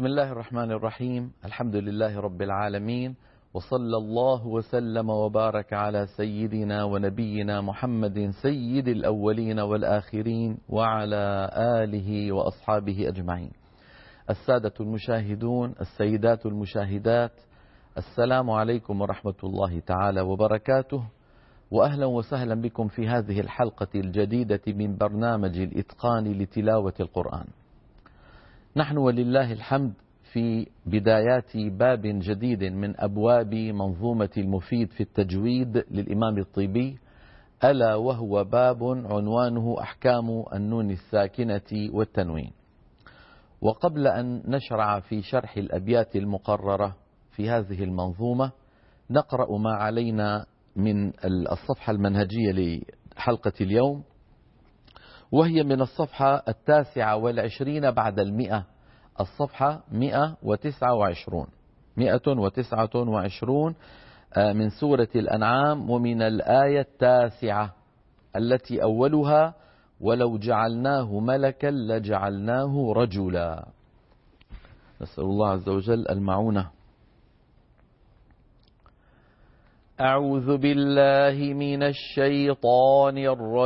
بسم الله الرحمن الرحيم. الحمد لله رب العالمين، وصلى الله وسلم وبارك على سيدنا ونبينا محمد سيد الأولين والآخرين وعلى آله وأصحابه أجمعين. السادة المشاهدون، السيدات المشاهدات، السلام عليكم ورحمة الله تعالى وبركاته، وأهلا وسهلا بكم في هذه الحلقة الجديدة من برنامج الإتقان لتلاوة القرآن. نحن ولله الحمد في بدايات باب جديد من أبواب منظومة المفيد في التجويد للإمام الطيبي، ألا وهو باب عنوانه أحكام النون الساكنة والتنوين. وقبل أن نشرع في شرح الأبيات المقررة في هذه المنظومة، نقرأ ما علينا من الصفحة المنهجية لحلقة اليوم، وهي من الصفحة 29 بعد 100، الصفحة 129 من سورة الأنعام، ومن الآية 9 التي أولها: ولو جعلناه ملكا لجعلناه رجلا. نسأل الله عز وجل المعونة. أعوذ بالله من الشيطان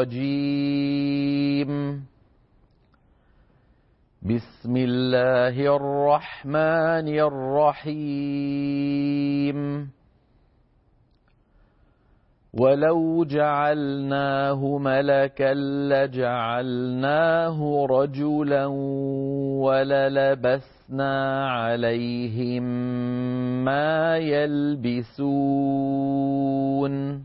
الرجيم. بسم الله الرحمن الرحيم. ولو جعلناه ملكا لجعلناه رجلا وللبسنا عليهم ما يلبسون.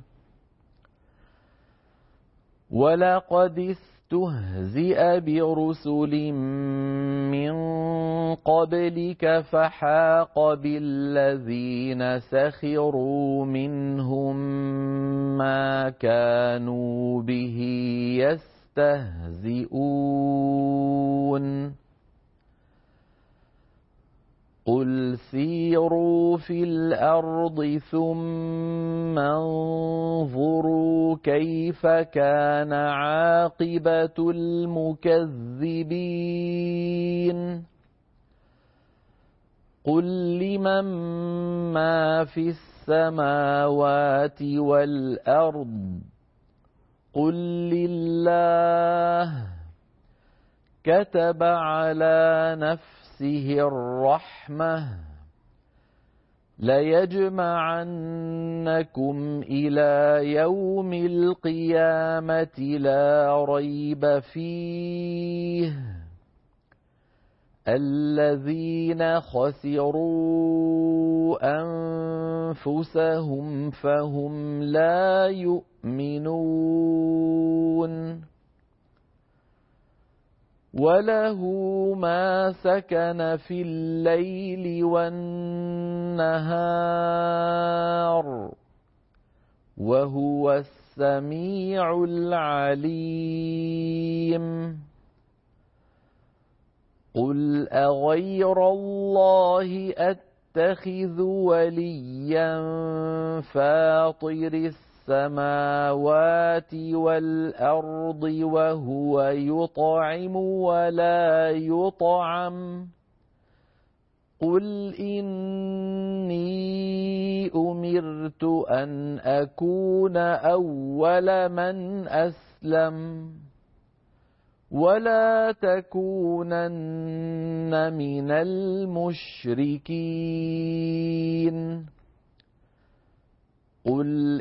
ولقد استهزئ برسل من قبلك فحاق بالذين سخروا منهم ما كانوا به يستهزئون. قل سيروا في الأرض ثم انظروا كيف كان عاقبة المكذبين. قل لمن ما في السماوات والأرض قل لله. كتب على نفسه الرحمة ليجمعنكم إلى يوم القيامة لا ريب فيه. الذين خسروا أنفسهم فهم لا يؤمنون. وله ما سكن في الليل والنهار وهو السميع العليم. قل أغير الله أتخذ وليا فاطر السماوات والأرض وهو يطعم ولا يطعم. قل إني أمرت أن أكون أول من أسلم ولا تكونن من المشركين. قل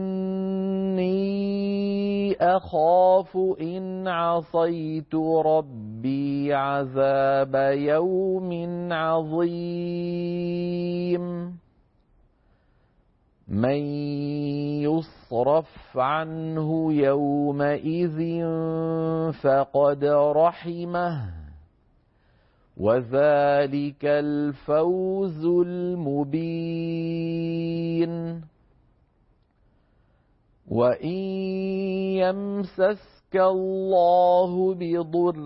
إني أخاف إن عصيت ربي عذاب يوم عظيم. من يصرف عنه يومئذ فقد رحمه وذلك الفوز المبين. وإن يمسسك الله بضر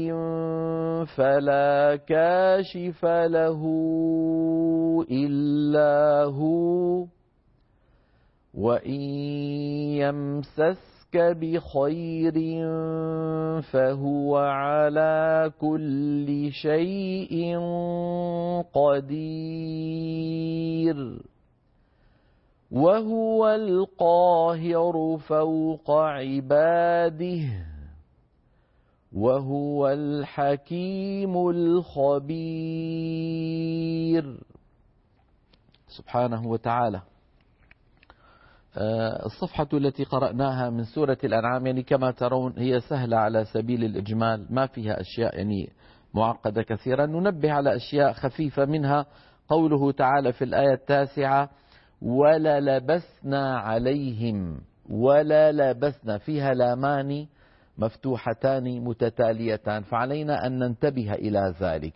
فلا كاشف له إلا هو، وإن يمسسك بخير فهو على كل شيء قدير وهو القاهر فوق عباده وهو الحكيم الخبير. سبحانه وتعالى. الصفحة التي قرأناها من سورة الأنعام يعني كما ترون هي سهلة على سبيل الإجمال، ما فيها أشياء يعني معقدة كثيرا. ننبه على أشياء خفيفة، منها قوله تعالى في الآية 9 وللبسنا عليهم، وللبسنا فيها لامان مفتوحتان متتاليتان، فعلينا أن ننتبه إلى ذلك.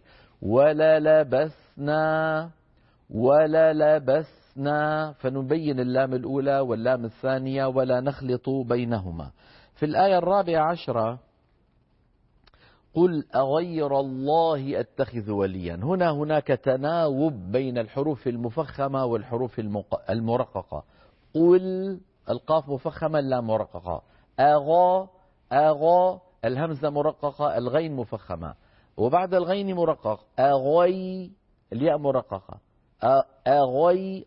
وللبسنا فنبين اللام الأولى واللام الثانية ولا نخلط بينهما. في الآية 14 قل أغير الله أتخذ وليا. هناك تناوب بين الحروف المفخمة والحروف المرققة. قل القاف مفخمة اللام مرققة، أغى الهمزة مرققة الغين مفخمة، وبعد الغين مرقق أغي الياء مرققة، أغير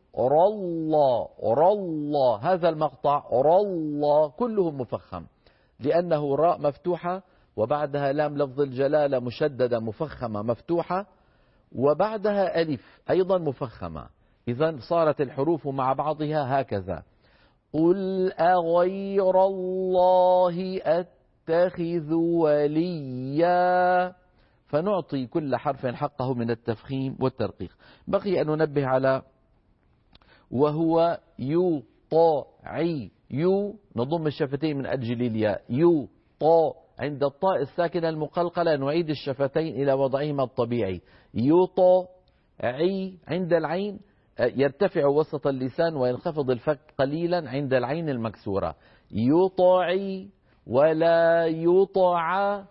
الله هذا المقطع الله كله مفخم لأنه راء مفتوحة وبعدها لام لفظ الجلالة مشددة مفخمة مفتوحة وبعدها ألف أيضا مفخمة. إذن صارت الحروف مع بعضها هكذا. قل أغير الله أتخذ وليا، فنعطي كل حرف حقه من التفخيم والترقيق. بقي أن ننبه على وهو يطاعي، نضم الشفتين من أجل الياء، عند الطاء الساكنة المقلقلة نعيد الشفتين إلى وضعهما الطبيعي، يطاعي. عند العين يرتفع وسط اللسان وينخفض الفك قليلا عند العين المكسورة، يطاعي ولا يطاع،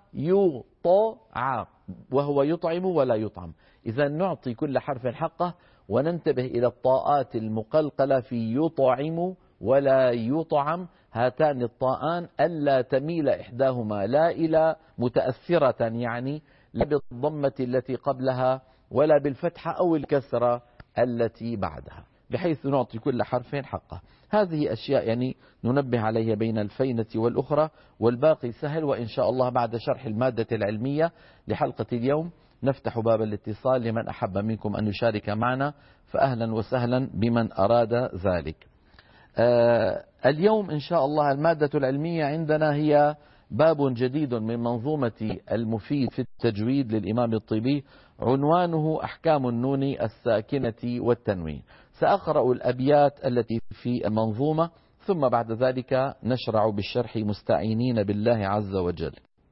وهو يطعم ولا يطعم. إذا نعطي كل حرف حقه وننتبه إلى الطاءات المقلقلة في يطعم ولا يطعم. هاتان الطاءان ألا تميل إحداهما لا إلى متأثرة يعني لا بالضمة التي قبلها ولا بالفتحة أو الكسرة التي بعدها، بحيث نعطي كل حرف حقه. هذه أشياء يعني ننبه عليها بين الفينة والأخرى، والباقي سهل. وإن شاء الله بعد شرح المادة العلمية لحلقة اليوم نفتح باب الاتصال لمن أحب منكم أن يشارك معنا، فأهلا وسهلا بمن أراد ذلك. اليوم إن شاء الله المادة العلمية عندنا هي باب جديد من منظومة المفيد في التجويد للإمام الطيبي، عنوانه أحكام النون الساكنة والتنوين. سأقرأ الأبيات التي في المنظومة ثم بعد ذلك نشرع بالشرح مستعينين بالله عز وجل.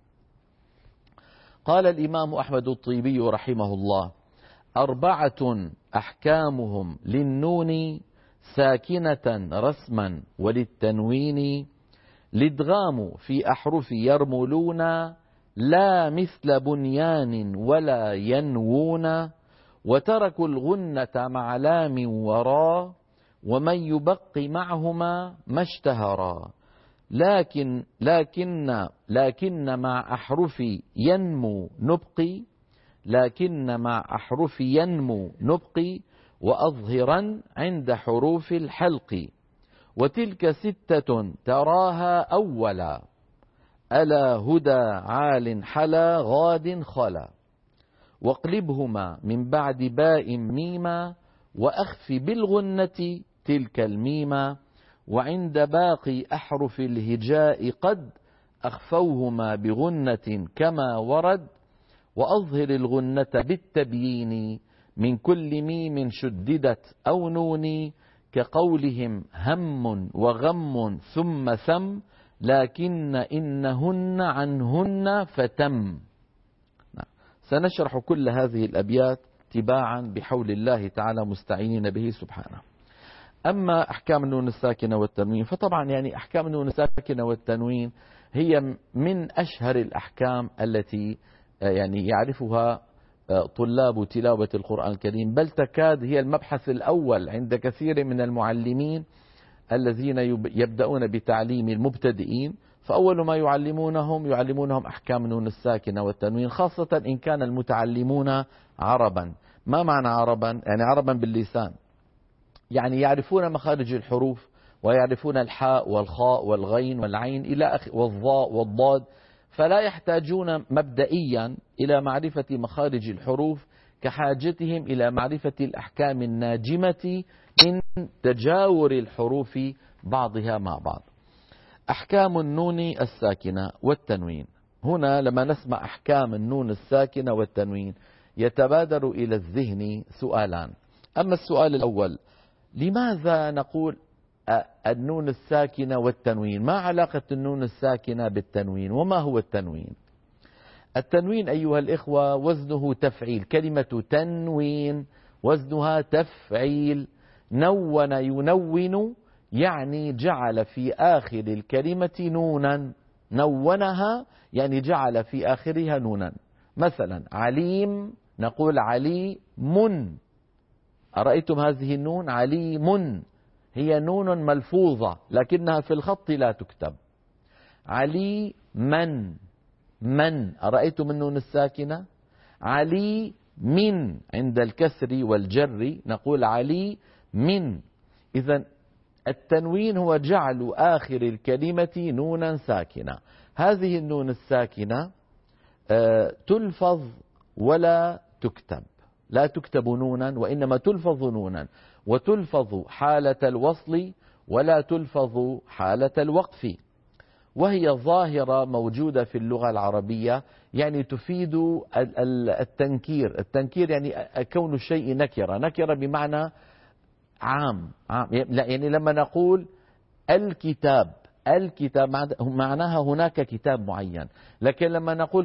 قال الإمام أحمد الطيبي رحمه الله: 4 أحكامهم للنون ساكنة رسما وللتنوين، الادغام في أحرف يرملون لا مثل بنيان ولا ينوون، وتركوا الغنة مع لام وراء ومن يبق معهما ما اشتهرا، لكن مع أحرف ينمو نبقي، لكن مع أحرف ينمو نبقي وأظهرا عند حروف الحلق، وتلك 6 تراها أولا، ألا هدى عال حلا غاد خلا، واقلبهما من بعد باء ميما، وأخف بالغنة تلك الميما، وعند باقي أحرف الهجاء قد أخفوهما بغنة كما ورد، وأظهر الغنة بالتبيين من كل ميم شددت أو نون، كقولهم هم وغم ثم ثم، لكن إنهن عنهن فتم. سنشرح كل هذه الأبيات تباعا بحول الله تعالى مستعينين به سبحانه. أما أحكام النون الساكنة والتنوين فطبعا يعني أحكام النون الساكنة والتنوين هي من أشهر الأحكام التي يعني يعرفها طلاب تلاوة القرآن الكريم، بل تكاد هي المبحث الأول عند كثير من المعلمين الذين يبدأون بتعليم المبتدئين، فأول ما يعلمونهم أحكام النون الساكنة والتنوين، خاصة إن كان المتعلمون عربا. ما معنى عربا؟ يعني عربا باللسان، يعني يعرفون مخارج الحروف ويعرفون الحاء والخاء والغين والعين إلى والظاء والضاد، فلا يحتاجون مبدئيا إلى معرفة مخارج الحروف كحاجتهم إلى معرفة الأحكام الناجمة من تجاور الحروف بعضها مع بعض. أحكام النون الساكنة والتنوين. هنا لما نسمع أحكام النون الساكنة والتنوين يتبادر إلى الذهن سؤالان. أما السؤال الأول، لماذا نقول النون الساكنة والتنوين؟ ما علاقة النون الساكنة بالتنوين؟ وما هو التنوين؟ التنوين أيها الإخوة وزنه تفعيل. كلمة تنوين وزنها تفعيل. نون ينون يعني جعل في آخر الكلمة نونا. نونها يعني جعل في آخرها نونا. مثلا عليم نقول عليم. أرأيتم هذه النون؟ عليم هي نون ملفوظة لكنها في الخط لا تكتب. علي من أرأيتم النون الساكنة؟ علي من عند الكسر والجر نقول علي من. إذن التنوين هو جعل آخر الكلمة نونا ساكنة. هذه النون الساكنة تلفظ ولا تكتب. لا تكتب نونا وإنما تلفظ نونا، وتلفظ حالة الوصل ولا تلفظ حالة الوقف، وهي ظاهرة موجودة في اللغة العربية، يعني تفيد التنكير. التنكير يعني كون الشيء نكرة. نكرة بمعنى عام. يعني لما نقول الكتاب معناها هناك كتاب معين، لكن لما نقول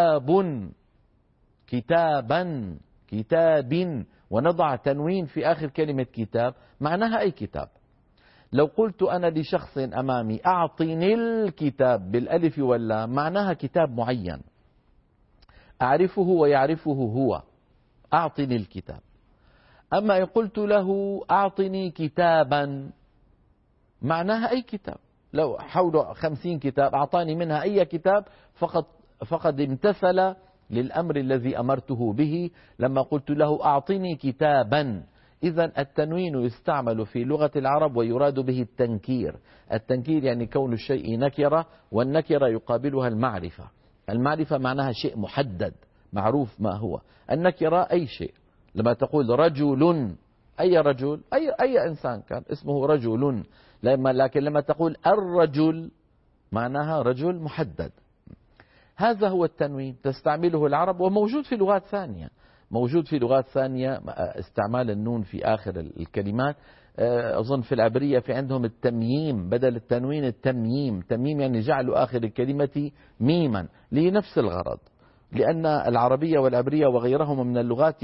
كتابا كتاب ونضع تنوين في آخر كلمة كتاب معناها أي كتاب. لو قلت أنا لشخص أمامي أعطني الكتاب بالألف واللام معناها كتاب معين أعرفه ويعرفه هو، أعطني الكتاب. أما إن قلت له أعطني كتابا معناها أي كتاب. لو حول 50 كتاب أعطاني منها أي كتاب فقد امتثل للأمر الذي أمرته به لما قلت له أعطني كتابا. إذن التنوين يستعمل في لغة العرب ويراد به التنكير. التنكير يعني كون الشيء نكرة، والنكرة يقابلها المعرفة. المعرفة معناها شيء محدد معروف ما هو. النكرة أي شيء. لما تقول رجل، أي رجل؟ أي إنسان كان اسمه رجل. لكن لما تقول الرجل معناها رجل محدد. هذا هو التنوين تستعمله العرب، وموجود في لغات ثانية. موجود في لغات ثانية استعمال النون في آخر الكلمات. أظن في العبرية في عندهم التمييم بدل التنوين التمييم. تمييم يعني جعل آخر الكلمة ميما لنفس الغرض، لأن العربية والعبرية وغيرهما من اللغات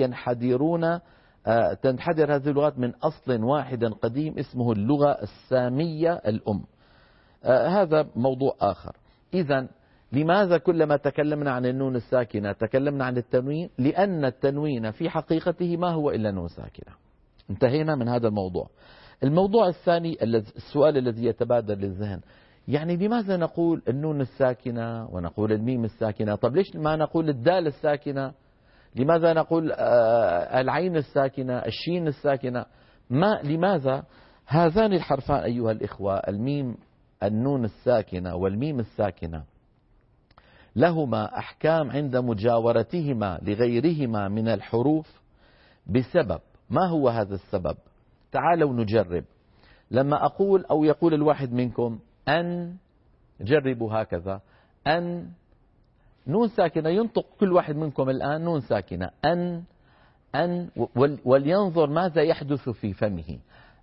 تنحدر هذه اللغات من أصل واحد قديم اسمه اللغة السامية الأم. هذا موضوع آخر. إذن لماذا كلما تكلمنا عن النون الساكنة تكلمنا عن التنوين؟ لأن التنوين في حقيقته ما هو إلا نون ساكنة. انتهينا من هذا الموضوع. الموضوع الثاني، السؤال الذي يتبادر للذهن، يعني لماذا نقول النون الساكنة ونقول الميم الساكنة؟ طب ليش ما نقول الدال الساكنة؟ لماذا نقول العين الساكنة، الشين الساكنة؟ لماذا هذان الحرفان أيها الإخوة، النون الساكنة والميم الساكنة، لهما أحكام عند مجاورتهما لغيرهما من الحروف بسبب. ما هو هذا السبب؟ تعالوا نجرب. لما أقول أو يقول الواحد منكم أن، جربوا هكذا، أن نون ساكنة، ينطق كل واحد منكم الآن نون ساكنة أن ولينظر ماذا يحدث في فمه.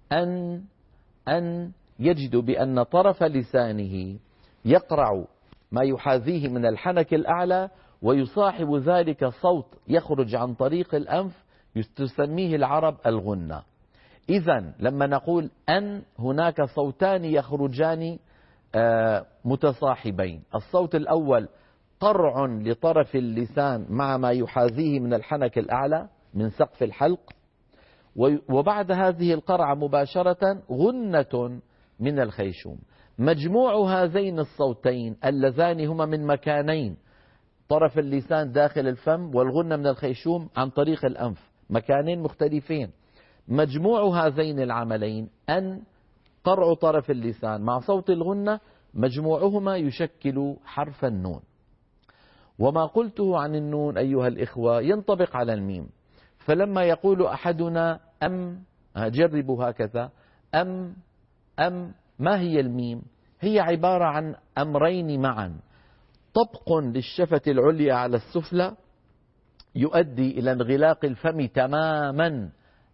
أن يجد بأن طرف لسانه يقرع ما يحاذيه من الحنك الأعلى، ويصاحب ذلك صوت يخرج عن طريق الأنف تسميه العرب الغنة. إذن لما نقول أن هناك صوتان يخرجان متصاحبين. الصوت الأول قرع لطرف اللسان مع ما يحاذيه من الحنك الأعلى من سقف الحلق، وبعد هذه القرعة مباشرة غنة من الخيشوم. مجموع هذين الصوتين اللذان هما من مكانين، طرف اللسان داخل الفم والغنة من الخيشوم عن طريق الأنف، مكانين مختلفين. مجموع هذين العملين أن قرع طرف اللسان مع صوت الغنة مجموعهما يشكل حرف النون. وما قلته عن النون أيها الإخوة ينطبق على الميم. فلما يقول أحدنا أم، جربوا هكذا، أم ما هي الميم؟ هي عبارة عن أمرين معا، طبق للشفة العليا على السفلى يؤدي إلى انغلاق الفم تماما،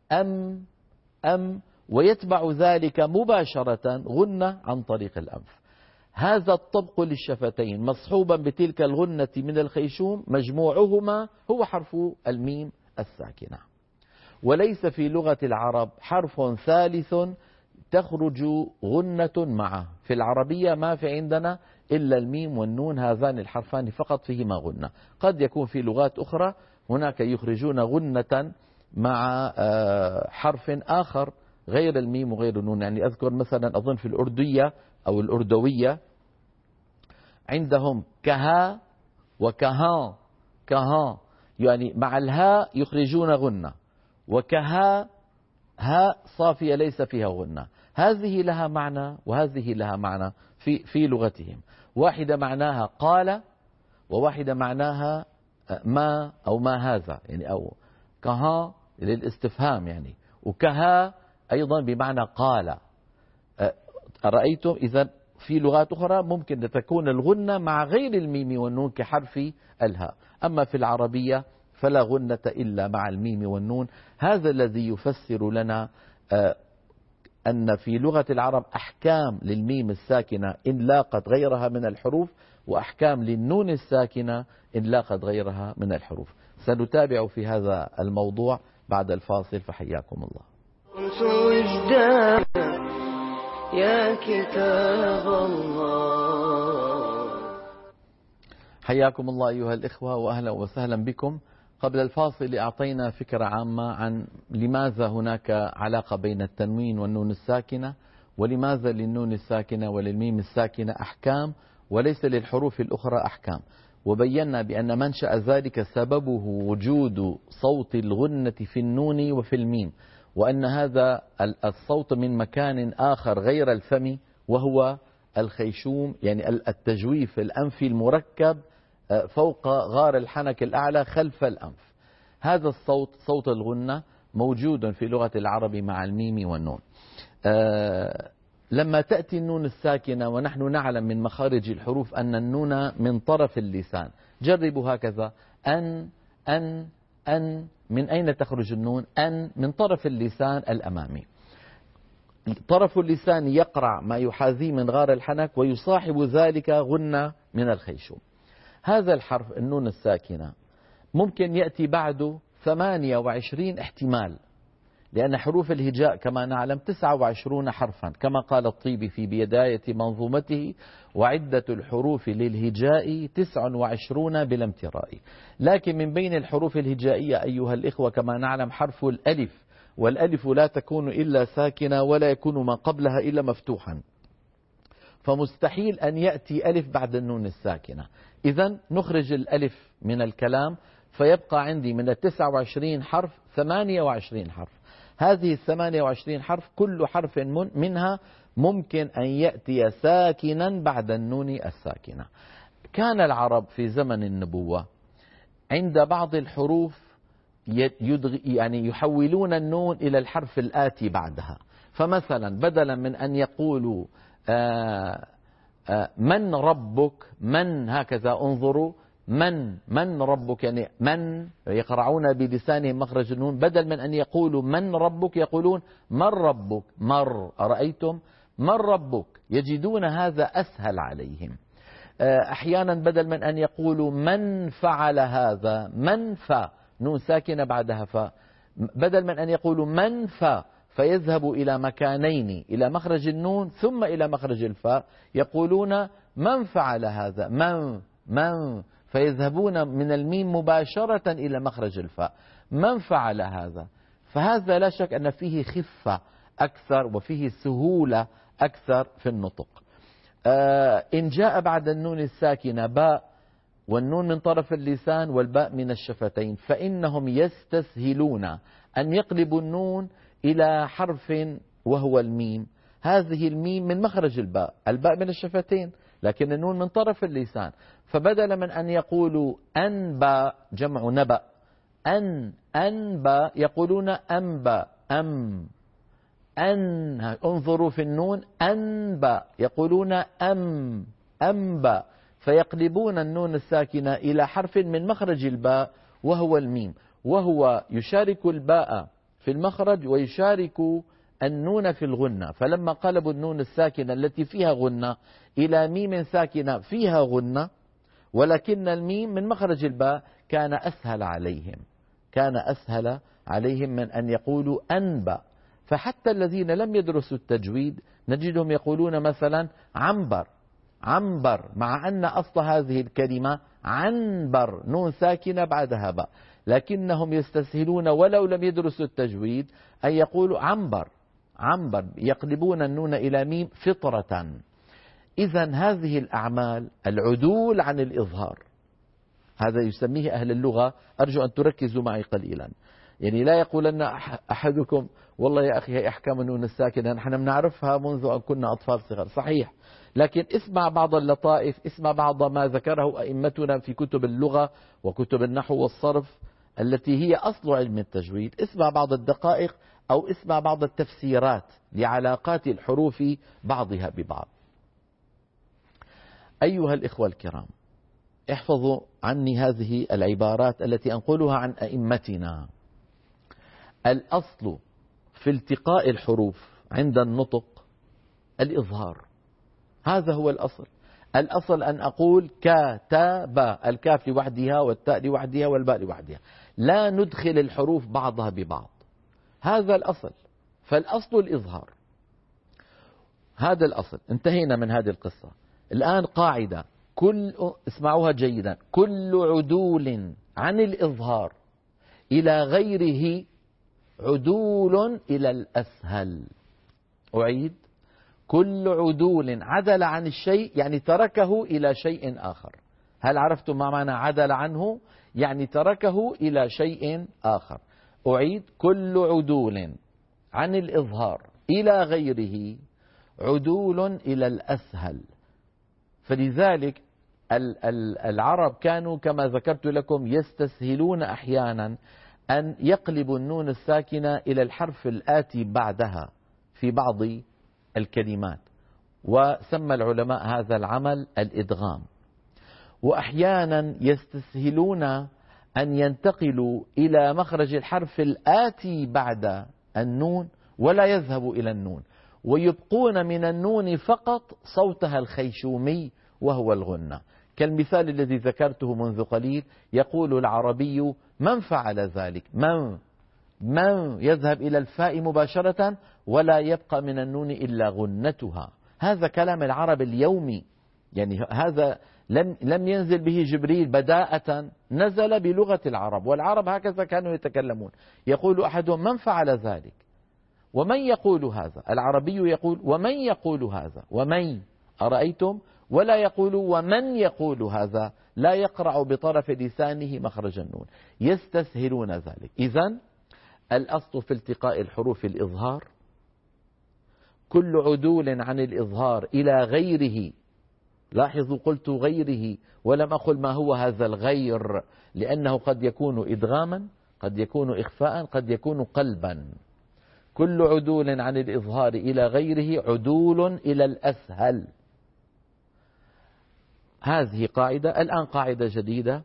أم، ويتبع ذلك مباشرة غنة عن طريق الأنف. هذا الطبق للشفتين مصحوبا بتلك الغنة من الخيشوم مجموعهما هو حرف الميم الساكنة. وليس في لغة العرب حرف ثالث تخرج غنة معه. في العربية ما في عندنا إلا الميم والنون، هذان الحرفان فقط فيهما غنة. قد يكون في لغات أخرى هناك يخرجون غنة مع حرف آخر غير الميم وغير النون. يعني أذكر مثلا أظن في الأردية أو الأردوية عندهم كها وكها، يعني مع الهاء يخرجون غنة، وكها هاء صافية ليس فيها غنة. هذه لها معنى وهذه لها معنى في لغتهم. واحدة معناها قال، وواحدة معناها ما أو ما هذا، يعني أو كها للاستفهام يعني، وكها أيضا بمعنى قال. رأيتم؟ إذا في لغات أخرى ممكن تكون الغنة مع غير الميم والنون كحرف الهاء، أما في العربية فلا غنة إلا مع الميم والنون. هذا الذي يفسر لنا أن في لغة العرب أحكام للميم الساكنة إن لاقت غيرها من الحروف، وأحكام للنون الساكنة إن لاقت غيرها من الحروف. سنتابع في هذا الموضوع بعد الفاصل، فحياكم الله. كنت وجدان يا كتاب الله. حياكم الله أيها الإخوة وأهلا وسهلا بكم. قبل الفاصل أعطينا فكرة عامة عن لماذا هناك علاقة بين التنوين والنون الساكنة، ولماذا للنون الساكنة وللميم الساكنة أحكام وليس للحروف الأخرى أحكام. وبينا بأن منشأ ذلك سببه وجود صوت الغنة في النون وفي الميم، وأن هذا الصوت من مكان آخر غير الفم وهو الخيشوم، يعني التجويف الأنفي المركب فوق غار الحنك الأعلى خلف الأنف. هذا الصوت صوت الغنة موجود في لغة العرب مع الميم والنون. لما تأتي النون الساكنة ونحن نعلم من مخارج الحروف أن النون من طرف اللسان، جربوا هكذا، أن من أين تخرج النون؟ أن من طرف اللسان الأمامي. طرف اللسان يقرع ما يحاذيه من غار الحنك ويصاحب ذلك غنة من الخيشوم. هذا الحرف النون الساكنة ممكن يأتي بعده 28 احتمال، لأن حروف الهجاء كما نعلم 29 حرفا، كما قال الطيبي في بداية منظومته: وعدة الحروف للهجاء 29 بلا امتراء. لكن من بين الحروف الهجائية أيها الإخوة كما نعلم حرف الألف، والألف لا تكون إلا ساكنة ولا يكون ما قبلها إلا مفتوحا، فمستحيل أن يأتي ألف بعد النون الساكنة. إذن نخرج الألف من الكلام فيبقى عندي من 29 حرف 28 حرف. هذه 28 حرف كل حرف منها ممكن أن يأتي ساكنا بعد النون الساكنة. كان العرب في زمن النبوة عند بعض الحروف يعني يحولون النون إلى الحرف الآتي بعدها. فمثلا بدلا من أن يقولوا من ربك، من هكذا انظروا، من ربك، يعني من يقرعون بلسانهم مخرج النون، بدل من أن يقولوا من ربك يقولون من ربك، مر، أرأيتم؟ من ربك، يجدون هذا أسهل عليهم. أحيانا بدل من أن يقولوا من فعل هذا، من فا، نون ساكنة بعدها فا، بدل من أن يقولوا من فا فيذهب إلى مكانين، إلى مخرج النون ثم إلى مخرج الفاء، يقولون من فعل هذا، من فيذهبون من الميم مباشرة إلى مخرج الفاء، من فعل هذا. فهذا لا شك أن فيه خفة أكثر وفيه سهولة أكثر في النطق. إن جاء بعد النون الساكنة باء، والنون من طرف اللسان والباء من الشفتين، فإنهم يستسهلون أن يقلبوا النون إلى حرف وهو الميم. هذه الميم من مخرج الباء، الباء من الشفتين لكن النون من طرف اللسان، فبدلا من أن يقولوا أنبا جمع نبأ، أنبا يقولون أنبا انظروا في النون أنبا يقولون أنبا، فيقلبون النون الساكنة إلى حرف من مخرج الباء وهو الميم، وهو يشارك الباء في المخرج ويشارك النون في الغنة. فلما قلبوا النون الساكنة التي فيها غنة إلى ميم ساكنة فيها غنة، ولكن الميم من مخرج الباء، كان أسهل عليهم من أن يقولوا أنبا. فحتى الذين لم يدرسوا التجويد نجدهم يقولون مثلا عنبر، مع أن أصل هذه الكلمة عنبر، نون ساكنة بعدها باء، لكنهم يستسهلون ولو لم يدرسوا التجويد أن يقولوا عنبر، يقلبون النون إلى ميم فطرة. إذن هذه الأعمال العدول عن الإظهار، هذا يسميه أهل اللغة، أرجو أن تركزوا معي قليلا. يعني لا يقولن أحدكم والله يا أخي هي أحكام النون الساكنة نحن بنعرفها منذ أن كنا أطفال صغار، صحيح، لكن اسمع بعض اللطائف، اسمع بعض ما ذكره أئمتنا في كتب اللغة وكتب النحو والصرف التي هي أصل علم التجويد، اسمع بعض الدقائق أو اسمع بعض التفسيرات لعلاقات الحروف بعضها ببعض. أيها الإخوة الكرام، احفظوا عني هذه العبارات التي أنقلها عن أئمتنا. الأصل في التقاء الحروف عند النطق الإظهار، هذا هو الأصل. الأصل أن أقول كتب، الكاف لوحدها والتاء لوحدها والباء لوحدها، لا ندخل الحروف بعضها ببعض، هذا الأصل. فالأصل الإظهار، هذا الأصل. انتهينا من هذه القصة. الآن قاعدة، اسمعوها جيدا، كل عدول عن الإظهار إلى غيره عدول إلى الأسهل. أعيد، كل عدول عدل عن الشيء يعني تركه إلى شيء آخر. هل عرفتم ما معنى عدل عنه؟ يعني تركه إلى شيء آخر. أعيد، كل عدول عن الإظهار إلى غيره عدول إلى الأسهل. فلذلك العرب كانوا كما ذكرت لكم يستسهلون أحيانا أن يقلبوا النون الساكنة إلى الحرف الآتي بعدها في بعض الكلمات، وسمى العلماء هذا العمل الإدغام. وأحيانا يستسهلون أن ينتقلوا إلى مخرج الحرف الآتي بعد النون ولا يذهبوا إلى النون، ويبقون من النون فقط صوتها الخيشومي وهو الغنة، كالمثال الذي ذكرته منذ قليل. يقول العربي من فعل ذلك، من يذهب إلى الفاء مباشرة ولا يبقى من النون إلا غنتها. هذا كلام العرب اليومي، يعني هذا لم ينزل به جبريل بداءة، نزل بلغة العرب، والعرب هكذا كانوا يتكلمون. يقول أحدهم من فعل ذلك، ومن يقول هذا، العربي يقول ومن يقول هذا، ومن، أرأيتم، ولا يقول ومن يقول هذا، لا يقرع بطرف لسانه مخرج النون، يستسهلون ذلك. إذن الأصل في التقاء الحروف الإظهار، كل عدول عن الإظهار إلى غيره. لاحظوا قلت غيره ولم أقل ما هو هذا الغير، لأنه قد يكون إدغاما، قد يكون إخفاء، قد يكون قلبا. كل عدول عن الإظهار إلى غيره عدول إلى الأسهل. هذه قاعدة. الآن قاعدة جديدة،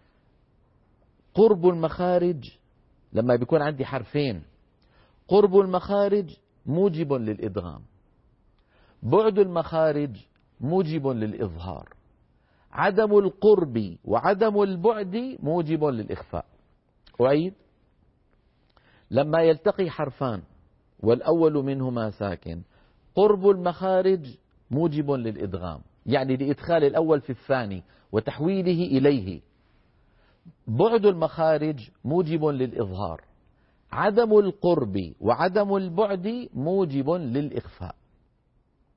قرب المخارج. لما بيكون عندي حرفين قرب المخارج موجب للإدغام، بعد المخارج موجب للإظهار، عدم القرب وعدم البعد موجب للإخفاء. أعيد، لما يلتقي حرفان والأول منهما ساكن، قرب المخارج موجب للإدغام، يعني لإدخال الأول في الثاني وتحويله إليه. بعد المخارج موجب للإظهار، عدم القرب وعدم البعد موجب للإخفاء.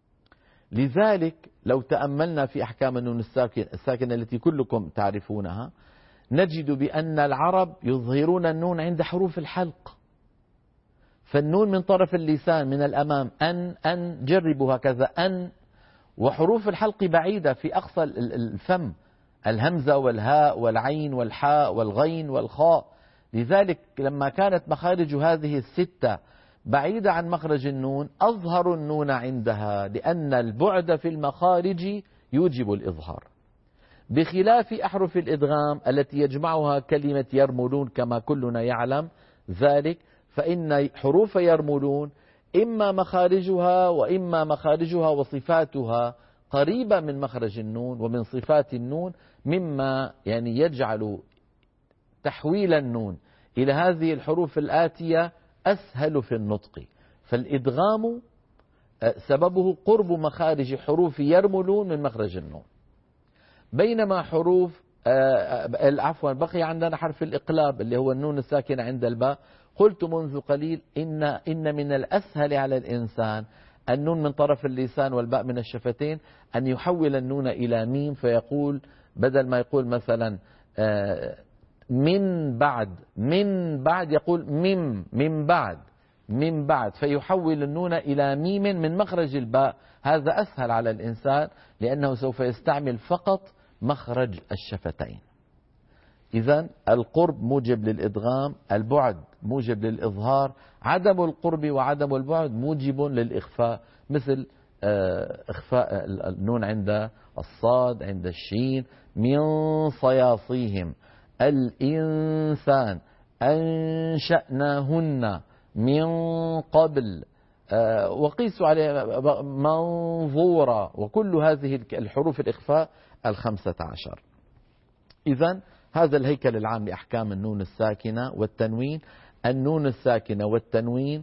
لذلك لو تأملنا في أحكام النون الساكنة التي كلكم تعرفونها، نجد بأن العرب يظهرون النون عند حروف الحلق. فالنون من طرف اللسان من الأمام أن جربوا هكذا أن، وحروف الحلق بعيدة في أقصى الفم، الهمزة والهاء والعين والحاء والغين والخاء. لذلك لما كانت مخارج هذه الستة بعيدة عن مخرج النون أظهروا النون عندها، لأن البعد في المخارج يوجب الإظهار، بخلاف أحرف الإدغام التي يجمعها كلمة يرملون كما كلنا يعلم ذلك. فإن حروف يرملون إما مخارجها وصفاتها قريبة من مخرج النون ومن صفات النون، مما يعني يجعل تحويل النون إلى هذه الحروف الآتية أسهل في النطق. فالإدغام سببه قرب مخارج حروف يرملون من مخرج النون، بينما حروف بقي عندنا حرف الإقلاب اللي هو النون الساكنة عند الباء. قلت منذ قليل إن من الأسهل على الإنسان النون من طرف اللسان والباء من الشفتين أن يحول النون إلى ميم، فيقول بدل ما يقول مثلا من بعد يقول من بعد فيحول النون إلى ميم من مخرج الباء. هذا أسهل على الإنسان لأنه سوف يستعمل فقط مخرج الشفتين. إذن القرب موجب للإدغام، البعد موجب للإظهار، عدم القرب وعدم البعد موجب للإخفاء، مثل إخفاء النون عند الصاد عند الشين، من صياصيهم، الإنسان، أنشأناهن من قبل، وقيسوا عليه منظورا، وكل هذه الحروف الإخفاء 15. إذن هذا الهيكل العام لأحكام النون الساكنة والتنوين. النون الساكنة والتنوين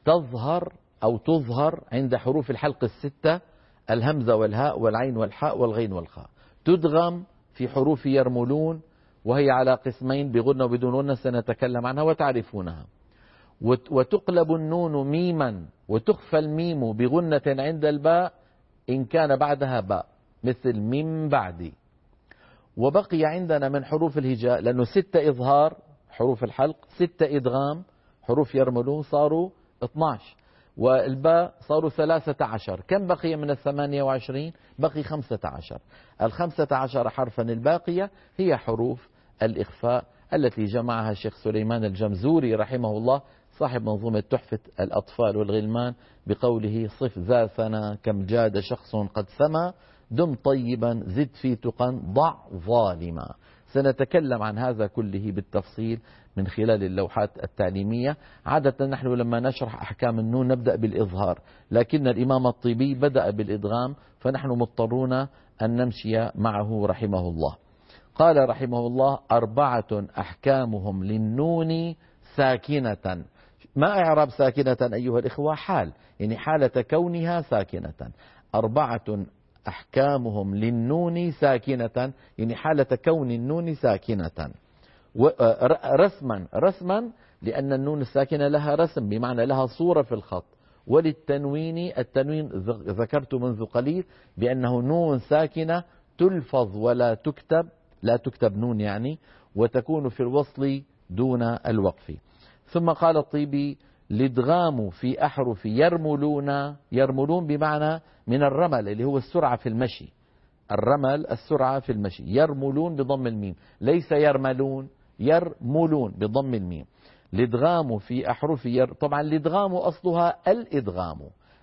تظهر عند حروف الحلق الستة، الهمزة والهاء والعين والحاء والغين والخاء. تدغم في حروف يرملون وهي على قسمين، بغنة وبدون غنة، سنتكلم عنها وتعرفونها. وتقلب النون ميما وتخفى الميم بغنة عند الباء إن كان بعدها باء، مثل من بعد. وبقي عندنا من حروف الهجاء، لأنه 6 إظهار حروف الحلق، 6 إدغام حروف يرملون، صاروا 12، والباء صاروا 13. كم بقي من 28؟ بقي 15. 15 حرفا الباقية هي حروف الإخفاء التي جمعها الشيخ سليمان الجمزوري رحمه الله صاحب منظومة تحفة الأطفال والغلمان بقوله: صف ذا ثنا كم جاد شخص قد سما، دم طيبا زد في تقى ضع ظالما. سنتكلم عن هذا كله بالتفصيل من خلال اللوحات التعليمية. عادة نحن لما نشرح أحكام النون نبدأ بالإظهار، لكن الإمام الطيبي بدأ بالإدغام، فنحن مضطرون أن نمشي معه رحمه الله. قال رحمه الله: 4 أحكامهم للنون ساكنة. ما إعراب ساكنة أيها الإخوة؟ حال، يعني حالة كونها ساكنة. 4 أحكامهم للنون ساكنة، يعني حالة كون النون ساكنة. رسما لأن النون الساكنة لها رسم، بمعنى لها صورة في الخط. وللتنوين، التنوين ذكرت منذ قليل بأنه نون ساكنة تلفظ ولا تكتب، لا تكتب نون يعني، وتكون في الوصل دون الوقف. ثم قال الطيبي: الإدغام في أحرف يرملون. يرملون بمعنى من الرمل اللي هو السرعة في المشي، الرمل السرعة في المشي. يرملون بضم الميم، ليس يرملون، يرملون بضم الميم. الإدغام في أحرف طبعا الإدغام أصلها الإدغام،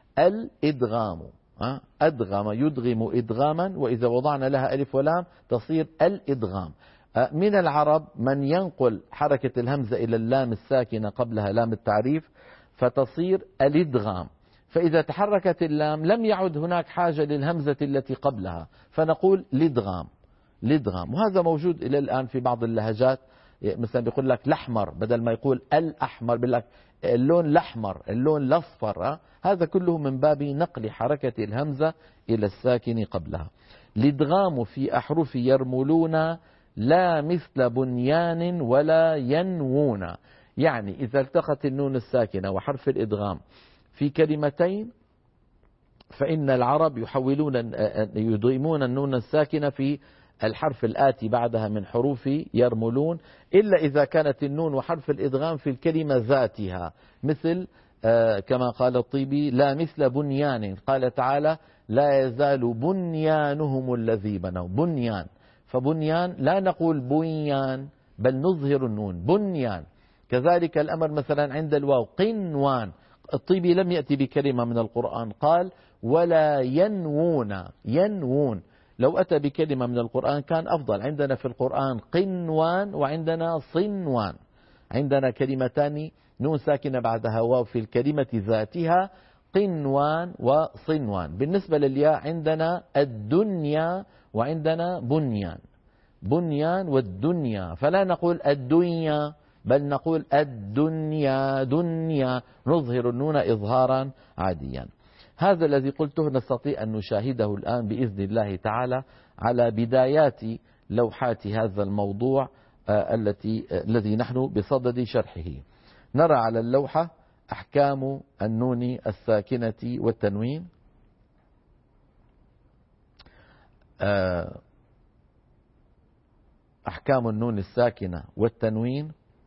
أدغم يدغم إدغاما، وإذا وضعنا لها ألف ولام تصير الإدغام. من العرب من ينقل حركة الهمزة إلى اللام الساكنة قبلها لام التعريف فتصير الإدغام، فإذا تحركت اللام لم يعد هناك حاجة للهمزة التي قبلها، فنقول لدغام. وهذا موجود إلى الآن في بعض اللهجات، مثلا بيقول لك الأحمر بدل ما يقول الأحمر بيقول لك اللون الأحمر، اللون الأصفر. هذا كله من باب نقل حركة الهمزة إلى الساكن قبلها. الإدغام في أحرف يرملون لا مثل بنيان ولا ينوون، يعني إذا التقت النون الساكنة وحرف الإدغام في كلمتين فإن العرب يضيمون النون الساكنة في الحرف الآتي بعدها من حروف يرملون، إلا إذا كانت النون وحرف الإدغام في الكلمة ذاتها، مثل كما قال الطيبي: لا مثل بنيان. قال تعالى: لا يزال بنيانهم الذي بنوا. بنيان، فبنيان لا نقول بنيان بل نظهر النون بنيان. كذلك الأمر مثلا عند الواو قنوان. الطيبي لم يأتي بكلمة من القرآن، قال: ولا ينوون. ينوون لو أتى بكلمة من القرآن كان أفضل. عندنا في القرآن قنوان وعندنا صنوان، عندنا كلمتان نون ساكنة بعدها واو في الكلمة ذاتها، قنوان وصنوان. بالنسبة للياء عندنا الدنيا وعندنا بنيان. بنيان والدنيا، فلا نقول الدنيا بل نقول الدنيا دنيا، نظهر النون إظهارا عاديا. هذا الذي قلته نستطيع أن نشاهده الآن بإذن الله تعالى على بدايات لوحات هذا الموضوع الذي نحن بصدد شرحه. نرى على اللوحة أحكام النون الساكنة والتنوين. أحكام النون الساكنة والتنوين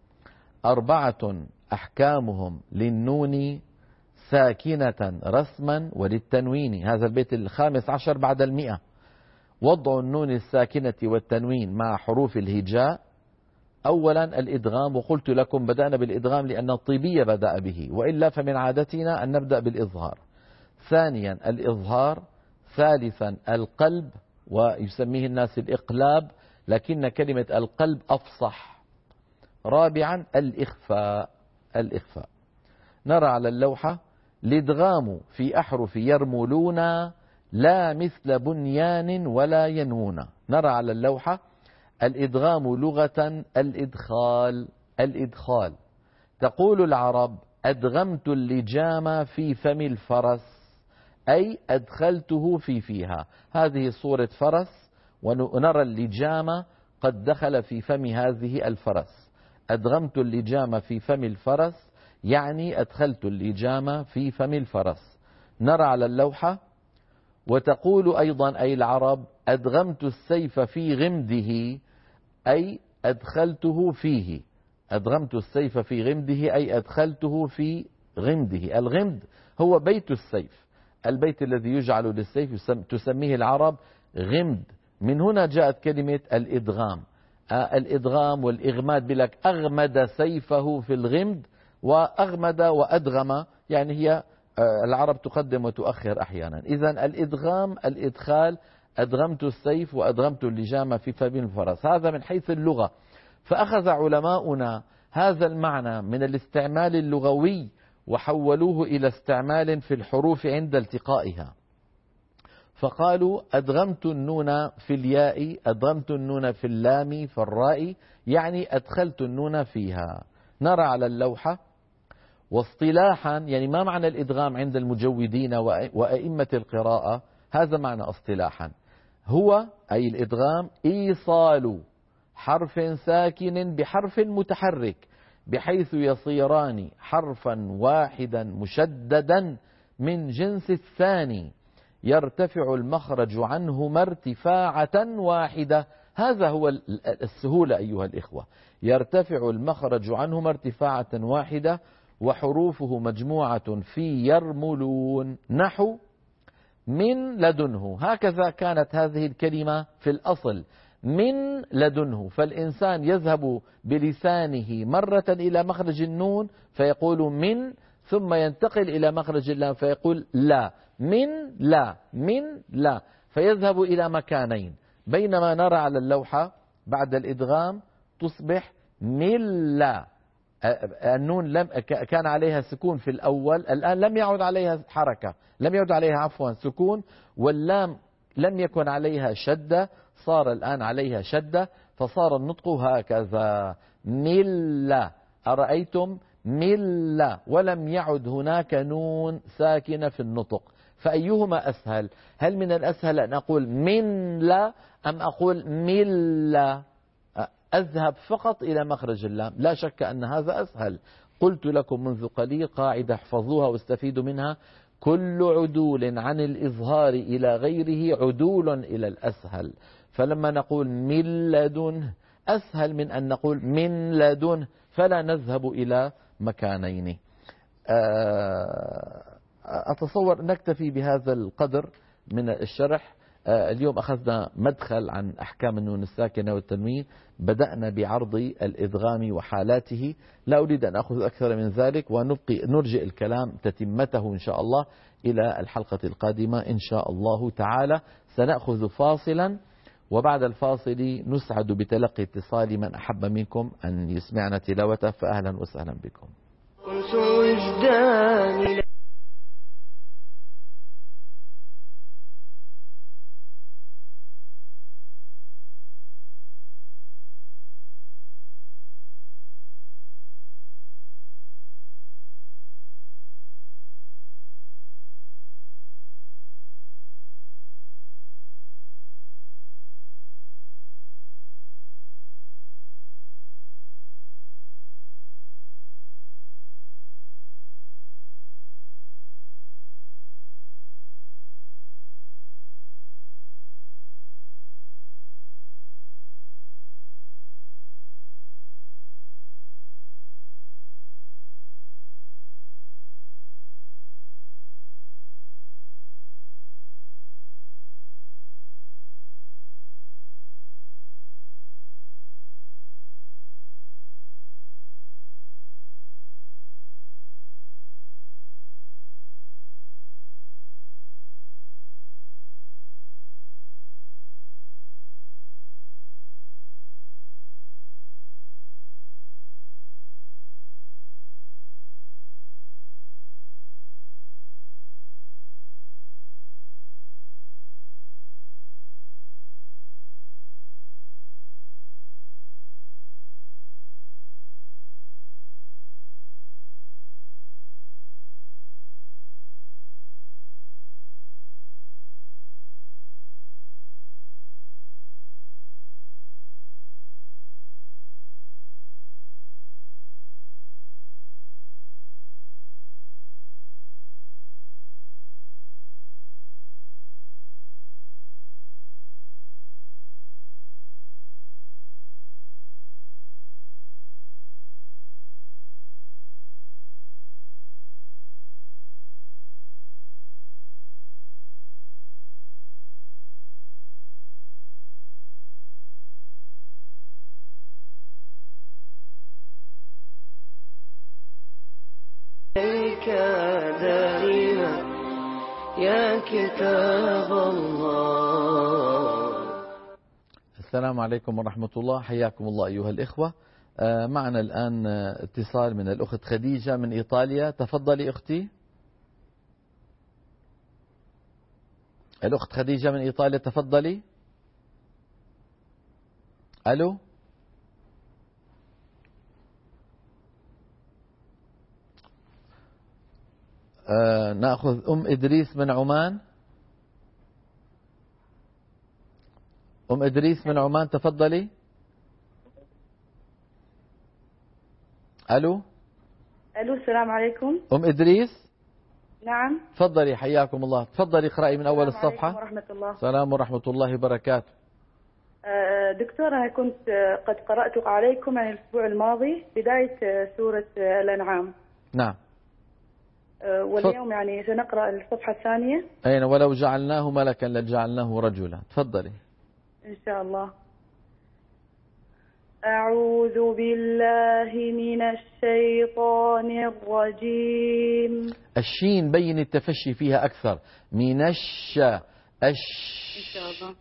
4 أحكامهم للنون ساكنة رسما وللتنوين. هذا البيت 15 بعد 100. وضع النون الساكنة والتنوين مع حروف الهجاء. أولا الإدغام، وقلت لكم بدأنا بالإدغام لأن الطيبية بدأ به، وإلا فمن عادتنا أن نبدأ بالإظهار. ثانيا الإظهار. ثالثا القلب، ويسميه الناس الإقلاب، لكن كلمة القلب أفصح. رابعا الإخفاء. الإخفاء. نرى على اللوحة: الإدغام في أحرف يرملون لا مثل بنيان ولا ينوون. نرى على اللوحة: الإدغام لغة الإدخال. الإدخال. تقول العرب: أدغمت اللجام في فم الفرس، أي أدخلته في فيها. هذه صورة فرس، ونرى اللجام قد دخل في فم هذه الفرس. أدغمت اللجام في فم الفرس يعني أدخلت اللجام في فم الفرس. نرى على اللوحة: وتقول أيضا أي العرب: أدغمت السيف في غمده، أي أدخلته فيه. أدغمت السيف في غمده أي أدخلته في غمده. الغمد هو بيت السيف، البيت الذي يجعل للسيف تسميه العرب غمد. من هنا جاءت كلمة الإدغام. الإدغام والإغماد، بلك أغمد سيفه في الغمد، وأغمد وأدغم، يعني هي العرب تقدم وتؤخر أحيانا. إذن الإدغام الإدخال، أدغمت السيف وأدغمت اللجام في فم الفرس، هذا من حيث اللغة. فأخذ علماؤنا هذا المعنى من الاستعمال اللغوي وحولوه إلى استعمال في الحروف عند التقائها، فقالوا: أدغمت النون في الياء، أدغمت النون في اللام، في الراء، يعني أدخلت النون فيها. نرى على اللوحة: واصطلاحا، يعني ما معنى الإدغام عند المجودين وأئمة القراءة؟ هذا معنى اصطلاحا: هو أي الإدغام إيصال حرف ساكن بحرف متحرك بحيث يصيران حرفا واحدا مشددا من جنس الثاني يرتفع المخرج عنهما ارتفاعة واحدة. هذا هو السهولة أيها الإخوة. يرتفع المخرج عنهما ارتفاعة واحدة وحروفه مجموعة في يرملون، نحو من لدنه. هكذا كانت هذه الكلمة في الأصل، من لدنه. فالإنسان يذهب بلسانه مرة إلى مخرج النون فيقول من، ثم ينتقل إلى مخرج اللام فيقول لا، من لا، من لا، فيذهب إلى مكانين. بينما نرى على اللوحة بعد الإدغام تصبح ملا. النون كان عليها سكون في الأول، الآن لم يعد عليها حركة، لم يعد عليها عفوا سكون، واللام لم يكن عليها شدة، صار الآن عليها شدة، فصار النطق هكذا: ملا. أرأيتم؟ ملا، ولم يعد هناك نون ساكنة في النطق. فأيهما أسهل؟ هل من الأسهل أن أقول من لا أم أقول ملا؟ أذهب فقط إلى مخرج اللام، لا شك أن هذا أسهل. قلت لكم منذ قليل قاعدة احفظوها واستفيدوا منها: كل عدول عن الإظهار إلى غيره عدول إلى الأسهل. فلما نقول من لدنه أسهل من أن نقول من لدنه، فلا نذهب إلى مكانين. أتصور نكتفي بهذا القدر من الشرح. اليوم أخذنا مدخل عن أحكام النون الساكنة والتنوين، بدأنا بعرض الإدغام وحالاته، لا أريد أن أخذ أكثر من ذلك، ونرجئ الكلام تتمته إن شاء الله إلى الحلقة القادمة إن شاء الله تعالى. سنأخذ فاصلا، وبعد الفاصل نسعد بتلقي اتصال من أحب منكم أن يسمعنا تلاوته، فأهلا وسهلا بكم. كنت وجداني إليك دائما يا كتاب الله. السلام عليكم ورحمة الله، حياكم الله أيها الإخوة. معنا الآن اتصال من الأخت خديجة من إيطاليا. تفضلي أختي. الأخت خديجة من إيطاليا تفضلي. ألو. نأخذ أم إدريس من عمان. أم إدريس من عمان تفضلي. ألو. ألو السلام عليكم. أم إدريس. نعم. تفضلي حياكم الله، تفضلي اقرأي من أول الصفحة. السلام عليكم ورحمة الله. السلام ورحمة الله وبركاته. دكتور، أنا كنت قد قرأت عليكم عن الأسبوع الماضي بداية سورة الأنعام. نعم. واليوم يعني سنقرأ الصفحة الثانية. أين ولو جعلناه ملكا لجعلناه رجلا. تفضلي. إن شاء الله. أعوذ بالله من الشيطان الرجيم. الشين بين التفشي فيها أكثر من إن شاء الله.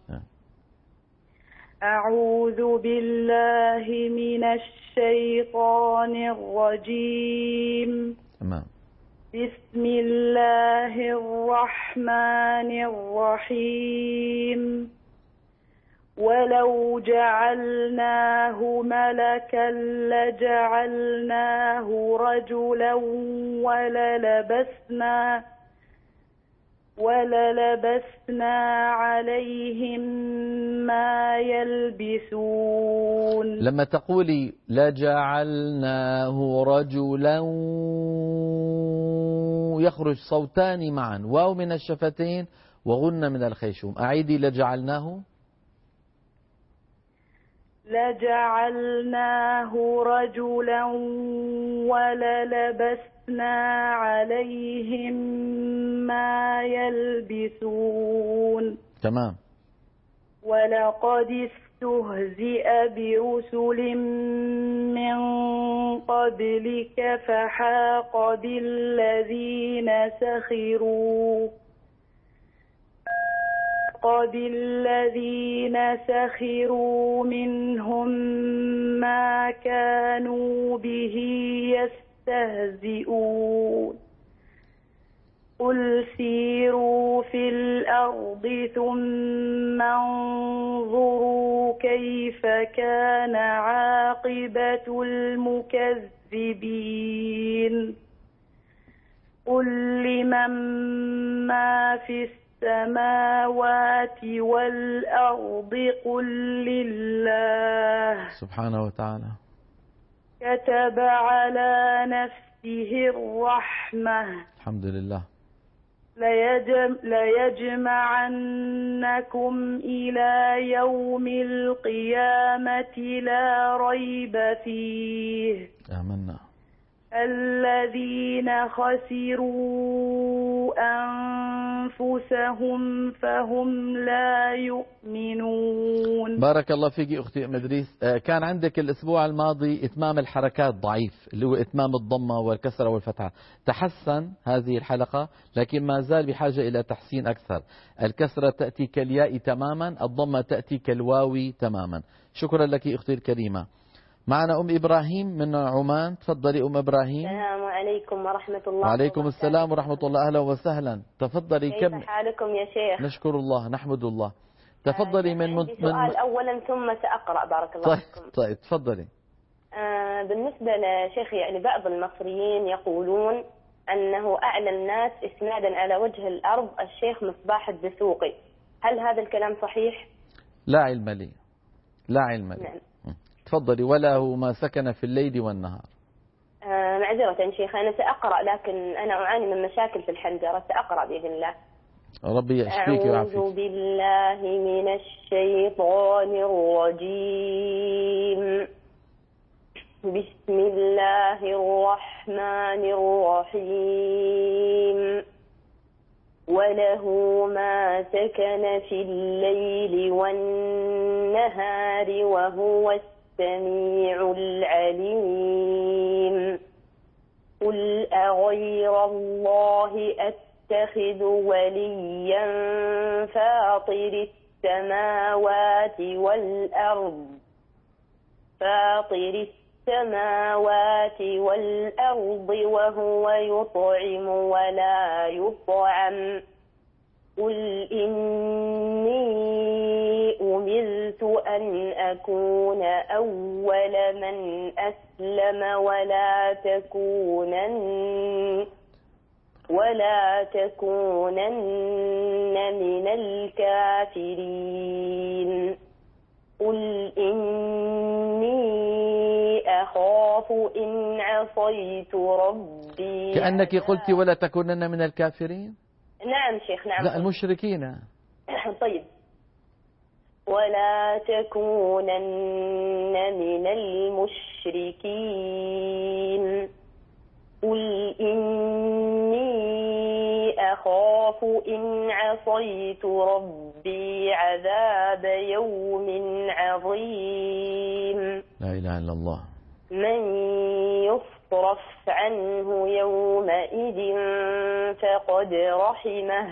أعوذ بالله من الشيطان الرجيم. تمام. بسم الله الرحمن الرحيم. ولو جعلناه ملكا لجعلناه رجلا وللبسنا عليهم ما يلبسون. لما تقولي لجعلناه رجلا يخرج صوتان معا، واو من الشفتين وغن من الخيشوم. أعيدي لجعلناه. لجعلناه رجلا وللبسنا عليهم ما يلبسون. تمام. ولقد استهزئ برسل من قبلك بالذين سخروا منهم ما كانوا به يستهزئون. قل سيروا في الأرض ثم انظروا كيف كان عاقبة المكذبين. قل لمن ما في السماوات والأرض قل لله سبحانه وتعالى. كتب على نفسه الرحمة. الحمد لله. ليجمعنكم إلى يوم القيامة لا ريب فيه. آمنا. الذين خسروا أنفسهم فهم لا يؤمنون. بارك الله فيك أختي أم إدريس. كان عندك الأسبوع الماضي إتمام الحركات ضعيف، اللي هو إتمام الضمة والكسرة والفتحة. تحسن هذه الحلقة، لكن ما زال بحاجة إلى تحسين أكثر. الكسرة تأتي كالياء تماما، الضمة تأتي كالواو تماما. شكرا لك أختي الكريمة. معنا أم إبراهيم من عمان. تفضلي أم إبراهيم. السلام عليكم ورحمة الله. وعليكم السلام ورحمة الله. أهلا وسهلا. تفضلي. كيف حالكم يا شيخ؟ نشكر الله نحمد الله. تفضلي. عندي سؤال أولا ثم سأقرأ. بارك الله فيكم. طيب تفضلي. بالنسبة لشيخ، يعني بعض المصريين يقولون أنه أعلى الناس إسنادا على وجه الأرض الشيخ مصباح الدسوقي، هل هذا الكلام صحيح؟ لا علم لي. لا علم لي. نعم. تفضلي. وله ما سكن في الليل والنهار. معذرة شيخ، أنا سأقرأ لكن أنا أعاني من مشاكل في الحنجرة. سأقرأ بإذن الله. ربي يشفيك ويعافيك. أعوذ بالله من الشيطان الرجيم. بسم الله الرحمن الرحيم. وله ما سكن في الليل والنهار وهو السميع العليم. قل أغير الله أتخذ وليا فاطر السماوات والأرض وهو يطعم ولا يطعم. قل إني أمرت أن أكون أول من أسلم ولا تكونن من الكافرين. قل إني أخاف إن عصيت ربي. كأنك قلت ولا تكونن من الكافرين. نعم شيخ. نعم. لا، المشركين. طيب. ولا تكونن من المشركين. قل إني أخاف إن عصيت ربي عذاب يوم عظيم. لا إله إلا الله. من يصرف عنه يومئذ فقد رحمه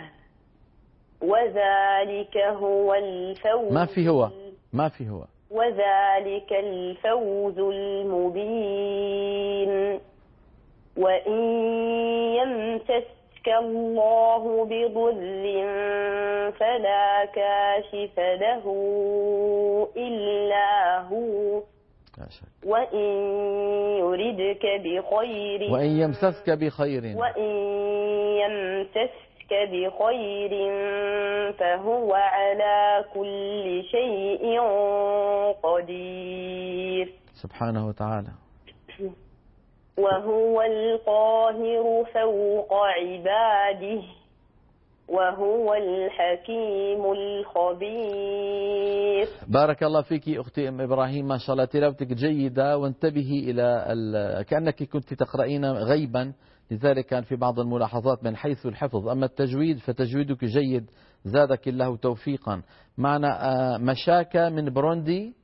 وذلك هو الفوز. ما في هو. وذلك الفوز المبين. وإن يمسسك الله بضر فلا كاشف له إلا هو. وإن يردك بخير. وإن يمسسك بخير فهو على كل شيء قدير. سبحانه وتعالى. وهو القاهر فوق عباده وهو الحكيم الخبير. بارك الله فيك أختي أم إبراهيم، ما شاء الله تلاوتك جيدة، وانتبهي إلى كأنك كنت تقرأين غيبا، لذلك كان في بعض الملاحظات من حيث الحفظ. أما التجويد فتجويدك جيد، زادك الله توفيقا. معنا مشاكة من بروندي.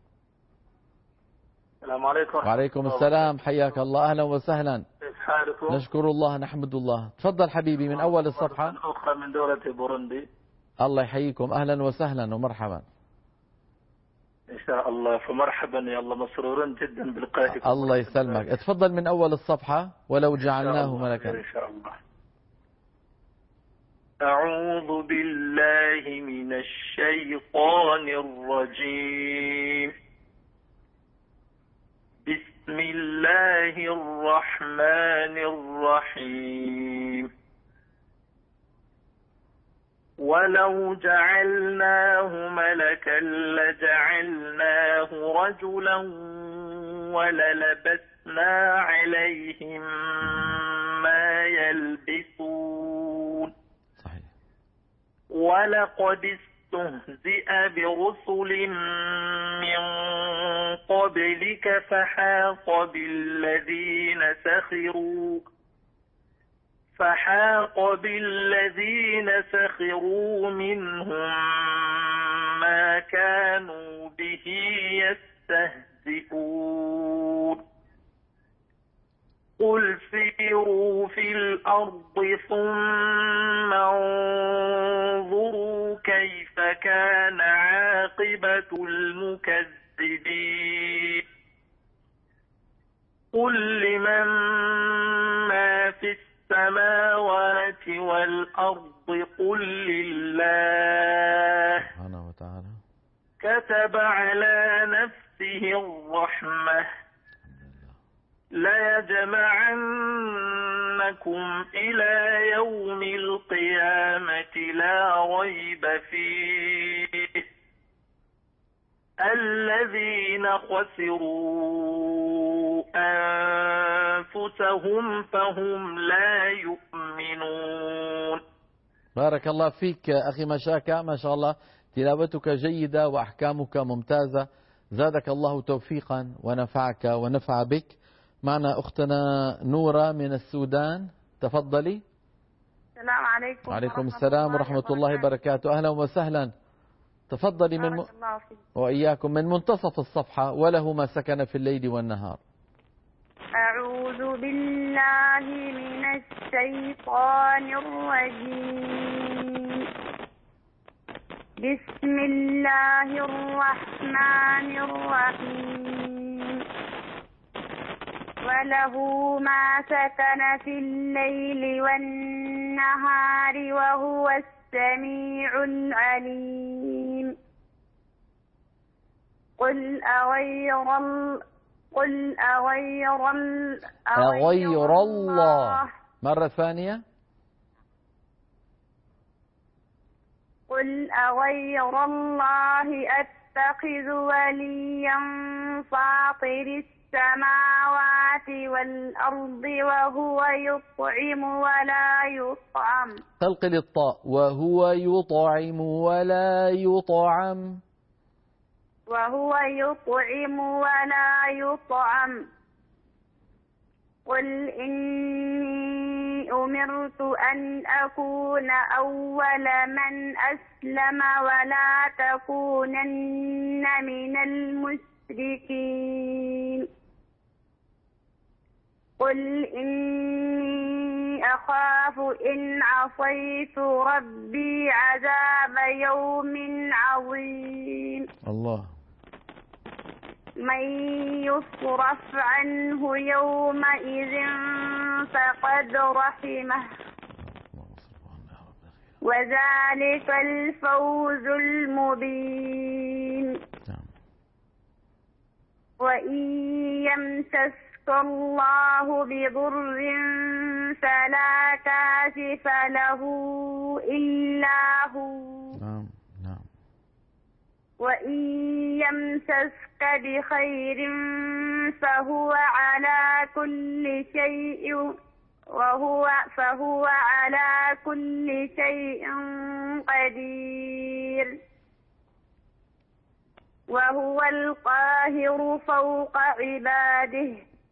السلام عليكم. وعليكم السلام، حياك الله، أهلا وسهلا. كيف حالكم؟ نشكر الله نحمد الله. تفضل حبيبي من أول الصفحة. أخرى من دولة بوروندي. الله يحييكم، أهلا وسهلا ومرحبا. إن شاء الله، فمرحبا يا الله، مسرورين جدا بلقائكم. الله يسلمك. تفضل من أول الصفحة. ولو جعلناه ملكا. إن شاء الله. أعوذ بالله من الشيطان الرجيم. بسم الله الرحمن الرحيم. ولو جعلناه ملكا لجعلناه رجلا وللبسنا عليهم ما يلبسون. صحيح. ولقد استهزئ برسل من قبلك فحاق بالذين سخروا منهم ما كانوا به يستهزئون. قل سيروا في الأرض ثم انظروا كيف كان عاقبة المكذبين. قل لمن ما في السماوات والأرض قل لله سبحانه وتعالى. كتب على نفسه الرحمة ليجمعنكم إلى يوم القيامة لا ريب فيه الذين خسروا أنفسهم فهم لا يؤمنون. بارك الله فيك أخي مشاكة، ما شاء الله تلاوتك جيدة وأحكامك ممتازة، زادك الله توفيقا ونفعك ونفع بك. معنا أختنا نورة من السودان، تفضلي. السلام عليكم. وعليكم السلام ورحمة الله وبركاته، أهلا وسهلا. تفضلي من وإياكم من منتصف الصفحة. وله ما سكن في الليل والنهار. أعوذ بالله من الشيطان الرجيم. بسم الله الرحمن الرحيم. وله ما سكن في الليل والنهار وهو السميع العليم. قل أغير الله. مرة ثانية. قل أغير الله أتخذ وليا فاطر السماوات والأرض وهو يطعم ولا يطعم. خلق للطاء. وهو يطعم ولا يطعم. وهو يطعم ولا يطعم. قل إني أمرت أن أكون أول من أسلم ولا تكونن من المشركين. قل إني أخاف إن عصيت ربي عذاب يوم عظيم. الله. من يصرف عنه يومئذ فقد رحمه وذلك الفوز المبين. وإن يمسسك الله بضر فلا كاشف له إلا هو نعم نعم. وإن يمسسك بخير فهو على كل شيء فهو على كل شيء قدير وهو القاهر فوق عباده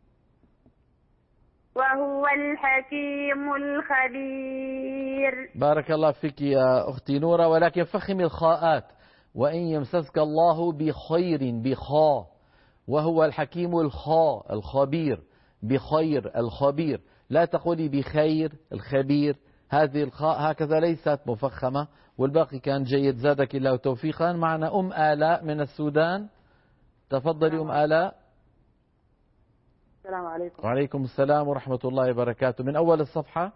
وهو الحكيم الخبير. بارك الله فيك يا أختي نورة، ولكن فخمي الخاءات. وإن يمسسك الله بخير بخاء، وهو الحكيم الخاء الخبير، بخير الخبير، لا تقولي بخير الخبير. هذه الخاء هكذا ليست مفخمة، والباقي كان جيد. زادك الله توفيقا. معنا أم آلاء من السودان. تفضلي أم آلاء. السلام عليكم. وعليكم السلام ورحمة الله وبركاته. من أول الصفحة.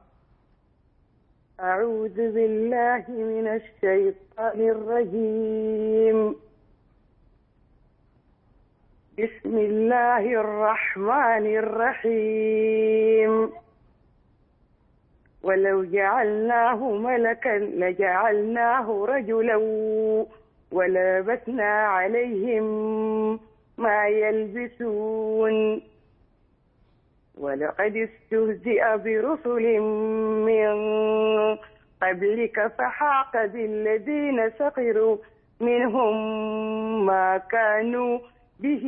أعوذ بالله من الشيطان الرجيم. بسم الله الرحمن الرحيم. ولو جعلناه ملكا لجعلناه رجلا ولبسنا عليهم ما يلبسون ولقد استهزئ برسل من قبلك فحاق بالذين سخروا منهم ما كانوا به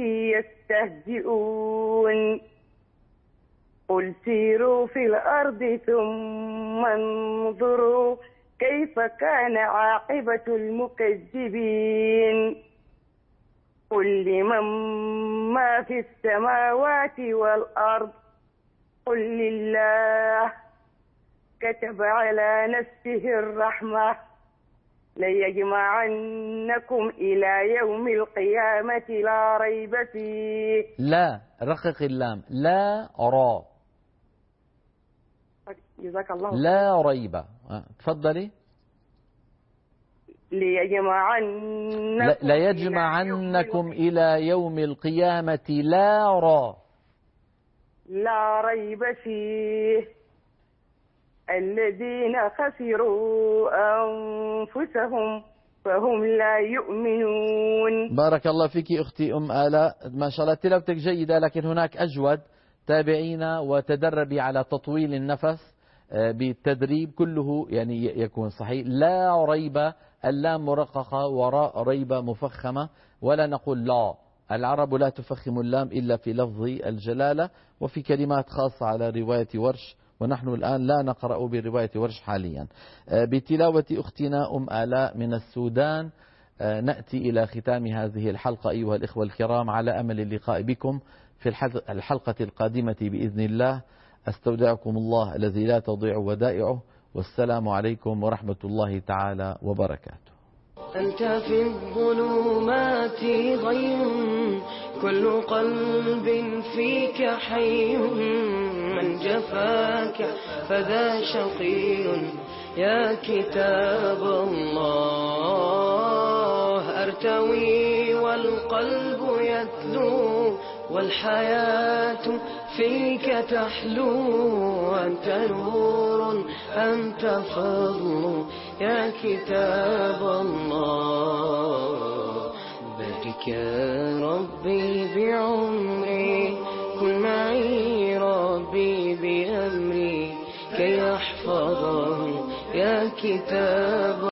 يستهزئون قل سيروا في الأرض ثم انظروا كيف كان عاقبة المكذبين قل لمن ما في السماوات والأرض قل لله كتب على نفسه الرحمة ليجمعنكم إلى يوم القيامة لا ريب فيه. لا، رقق اللام، لا را. جزاك الله. لا ريب. تفضلي. ليجمعنكم إلى يوم القيامة لا را. لا ريب فيه الذين خسروا أنفسهم فهم لا يؤمنون. بارك الله فيك أختي أم آلاء، ما شاء الله تلاوتك جيدة، لكن هناك أجود. تابعينا وتدربي على تطويل النفس بالتدريب، كله يعني يكون صحيح. لا ريب، اللام مرققة وراء ريب مفخمة، ولا نقول لا. العرب لا تفخم اللام إلا في لفظ الجلالة وفي كلمات خاصة على رواية ورش، ونحن الآن لا نقرأ برواية ورش حاليا. بتلاوة أختنا أم آلاء من السودان نأتي إلى ختام هذه الحلقة أيها الإخوة الكرام، على أمل اللقاء بكم في الحلقة القادمة بإذن الله. أستودعكم الله الذي لا تضيع ودائعه، والسلام عليكم ورحمة الله تعالى وبركاته. أنت في الظلمات غيم، كل قلب فيك حي، من جفاك فذا شقي، يا كتاب الله أرتوي والقلب يتلو، والحياة فيك تحلو، أنت نور أنت فضل، يا كتاب الله. بارك يا ربي بعمري، كن معي ربي بأمري، كي يحفظه يا كتاب